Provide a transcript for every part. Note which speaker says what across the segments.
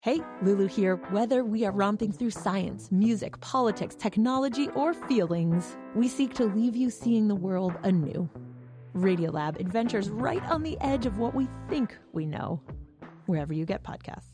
Speaker 1: Hey, Lulu here. Whether we are romping through science, music, politics, technology, or feelings, we seek to leave you seeing the world anew. Radiolab adventures right on the edge of what we think we know, wherever you get podcasts.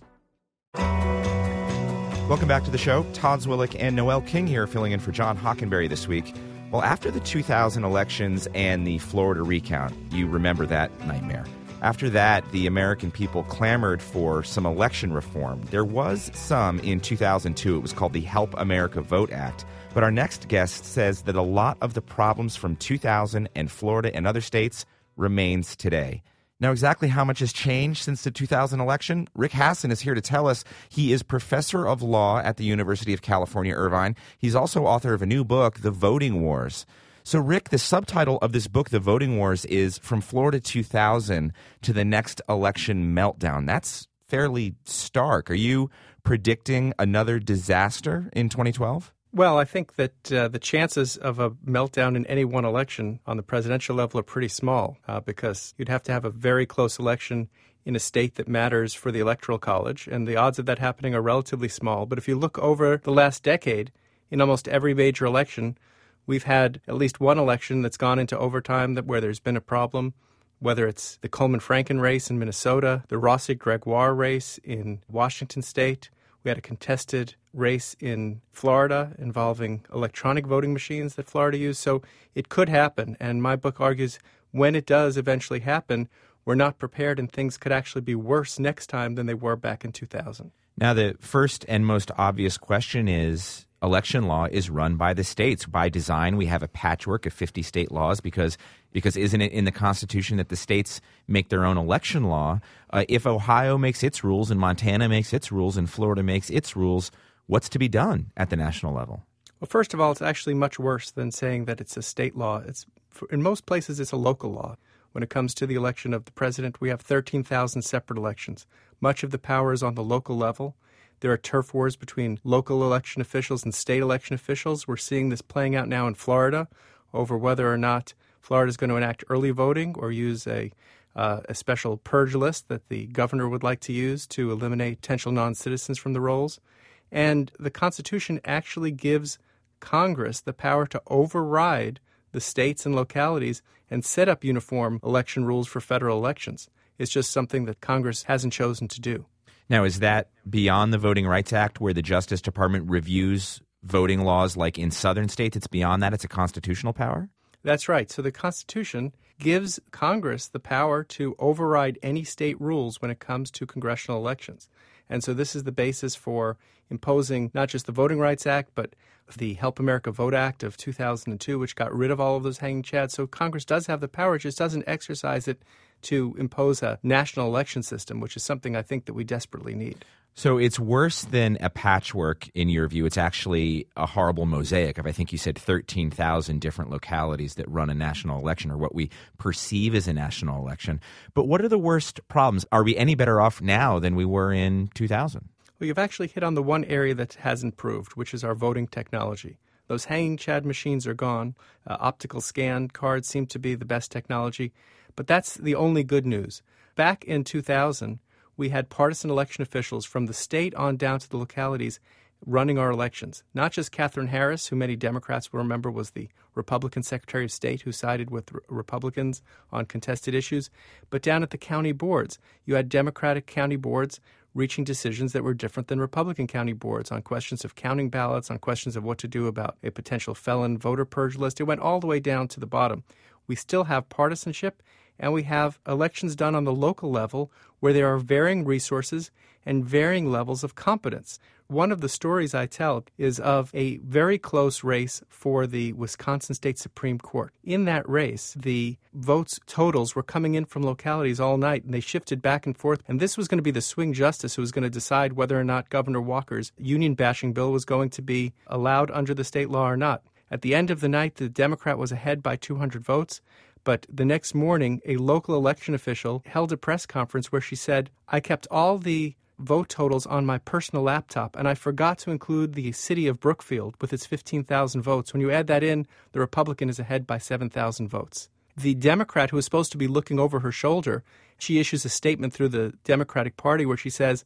Speaker 2: Welcome back to the show. Todd Zwillich and Noel King here filling in for John Hockenberry this week. Well, after the 2000 elections and the Florida recount, you remember that nightmare. After that, the American people clamored for some election reform. There was some in 2002. It was called the Help America Vote Act. But our next guest says that a lot of the problems from 2000 and Florida and other states remains today. Now, exactly how much has changed since the 2000 election? Rick Hasen is here to tell us. He is professor of law at the University of California, Irvine. He's also author of a new book, The Voting Wars. So, Rick, the subtitle of this book, The Voting Wars, is From Florida 2000 to the Next Election Meltdown. That's fairly stark. Are you predicting another disaster in 2012?
Speaker 3: Well, I think that the chances of a meltdown in any one election on the presidential level are pretty small because you'd have to have a very close election in a state that matters for the Electoral College, and the odds of that happening are relatively small. But if you look over the last decade, in almost every major election, we've had at least one election that's gone into overtime where there's been a problem, whether it's the Coleman-Franken race in Minnesota, the Rossi-Gregoire race in Washington State. We had a contested race in Florida involving electronic voting machines that Florida used. So it could happen. And my book argues when it does eventually happen, we're not prepared and things could actually be worse next time than they were back in 2000.
Speaker 2: Now, the first and most obvious question is, election law is run by the states. By design, we have a patchwork of 50 state laws because isn't it in the Constitution that the states make their own election law? If Ohio makes its rules and Montana makes its rules and Florida makes its rules, what's to be done at the national level?
Speaker 3: Well, first of all, it's actually much worse than saying that it's a state law. In most places, it's a local law. When it comes to the election of the president, we have 13,000 separate elections. Much of the power is on the local level. There are turf wars between local election officials and state election officials. We're seeing this playing out now in Florida over whether or not Florida is going to enact early voting or use a special purge list that the governor would like to use to eliminate potential non-citizens from the rolls. And the Constitution actually gives Congress the power to override the states and localities and set up uniform election rules for federal elections. It's just something that Congress hasn't chosen to do.
Speaker 2: Now, is that beyond the Voting Rights Act where the Justice Department reviews voting laws like in southern states? It's beyond that? It's a constitutional power?
Speaker 3: That's right. So the Constitution gives Congress the power to override any state rules when it comes to congressional elections. And so this is the basis for imposing not just the Voting Rights Act, but the Help America Vote Act of 2002, which got rid of all of those hanging chads. So Congress does have the power, it just doesn't exercise it to impose a national election system, which is something I think that we desperately need.
Speaker 2: So it's worse than a patchwork in your view. It's actually a horrible mosaic of, I think you said, 13,000 different localities that run a national election or what we perceive as a national election. But what are the worst problems? Are we any better off now than we were in 2000?
Speaker 3: Well, you've actually hit on the one area that has improved, which is our voting technology. Those hanging chad machines are gone. Optical scan cards seem to be the best technology. But that's the only good news. Back in 2000, we had partisan election officials from the state on down to the localities running our elections. Not just Katherine Harris, who many Democrats will remember was the Republican Secretary of State who sided with Republicans on contested issues, but down at the county boards. You had Democratic county boards reaching decisions that were different than Republican county boards on questions of counting ballots, on questions of what to do about a potential felon voter purge list. It went all the way down to the bottom. We still have partisanship, and we have elections done on the local level where there are varying resources and varying levels of competence. One of the stories I tell is of a very close race for the Wisconsin State Supreme Court. In that race, the votes totals were coming in from localities all night, and they shifted back and forth. And this was going to be the swing justice who was going to decide whether or not Governor Walker's union-bashing bill was going to be allowed under the state law or not. At the end of the night, the Democrat was ahead by 200 votes. But the next morning, a local election official held a press conference where she said, I kept all the vote totals on my personal laptop, and I forgot to include the city of Brookfield with its 15,000 votes. When you add that in, the Republican is ahead by 7,000 votes. The Democrat, who is supposed to be looking over her shoulder, she issues a statement through the Democratic Party where she says,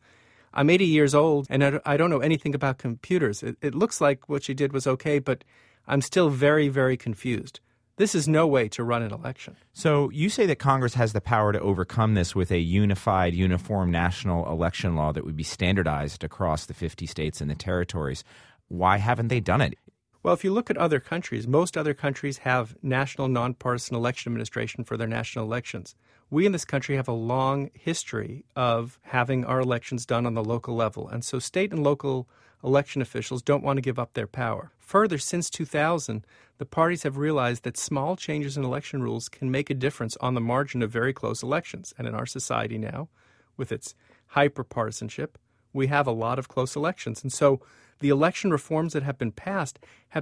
Speaker 3: I'm 80 years old, and I don't know anything about computers. It looks like what she did was okay, but I'm still very, very confused. This is no way to run an election.
Speaker 2: So you say that Congress has the power to overcome this with a unified, uniform national election law that would be standardized across the 50 states and the territories. Why haven't they done it?
Speaker 3: Well, if you look at other countries, most other countries have national nonpartisan election administration for their national elections. We in this country have a long history of having our elections done on the local level, and so state and local election officials don't want to give up their power. Further, since 2000, the parties have realized that small changes in election rules can make a difference on the margin of very close elections. And in our society now, with its hyper-partisanship, we have a lot of close elections. And so the election reforms that have been passed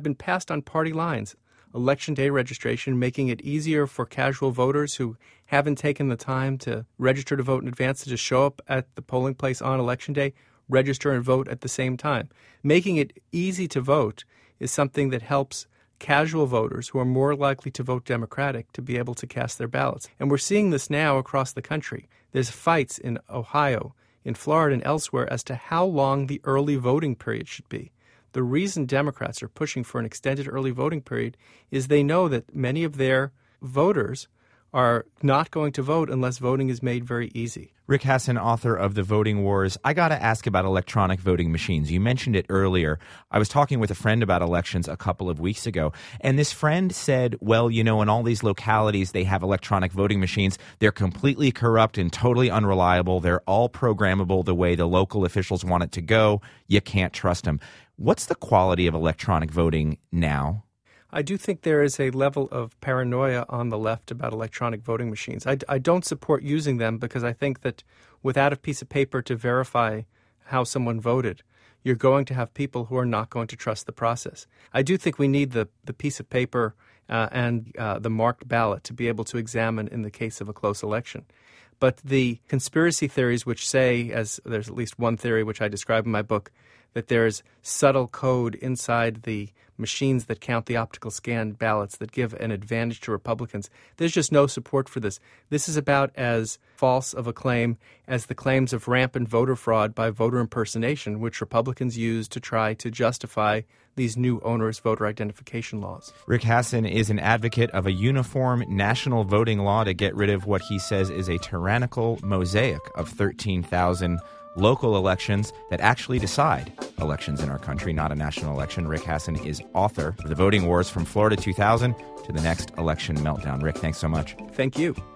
Speaker 3: on party lines. Election day registration, making it easier for casual voters who haven't taken the time to register to vote in advance to just show up at the polling place on Election Day, register and vote at the same time. Making it easy to vote is something that helps casual voters who are more likely to vote Democratic to be able to cast their ballots. And we're seeing this now across the country. There's fights in Ohio, in Florida, and elsewhere as to how long the early voting period should be. The reason Democrats are pushing for an extended early voting period is they know that many of their voters are not going to vote unless voting is made very easy.
Speaker 2: Rick Hasen, author of The Voting Wars. I got to ask about electronic voting machines. You mentioned it earlier. I was talking with a friend about elections a couple of weeks ago, and this friend said, well, you know, in all these localities, they have electronic voting machines. They're completely corrupt and totally unreliable. They're all programmable the way the local officials want it to go. You can't trust them. What's the quality of electronic voting now?
Speaker 3: I do think there is a level of paranoia on the left about electronic voting machines. I don't support using them because I think that without a piece of paper to verify how someone voted, you're going to have people who are not going to trust the process. I do think we need the piece of paper and the marked ballot to be able to examine in the case of a close election. But the conspiracy theories which say, as there's at least one theory which I describe in my book, that there's subtle code inside the machines that count the optical scan ballots that give an advantage to Republicans. There's just no support for this. This is about as false of a claim as the claims of rampant voter fraud by voter impersonation, which Republicans use to try to justify these new onerous voter identification laws.
Speaker 2: Rick Hasen is an advocate of a uniform national voting law to get rid of what he says is a tyrannical mosaic of 13,000 local elections that actually decide elections in our country, not a national election. Rick Hasen is author of The Voting Wars, From Florida 2000 to the Next Election Meltdown. Rick, thanks so much.
Speaker 3: Thank you.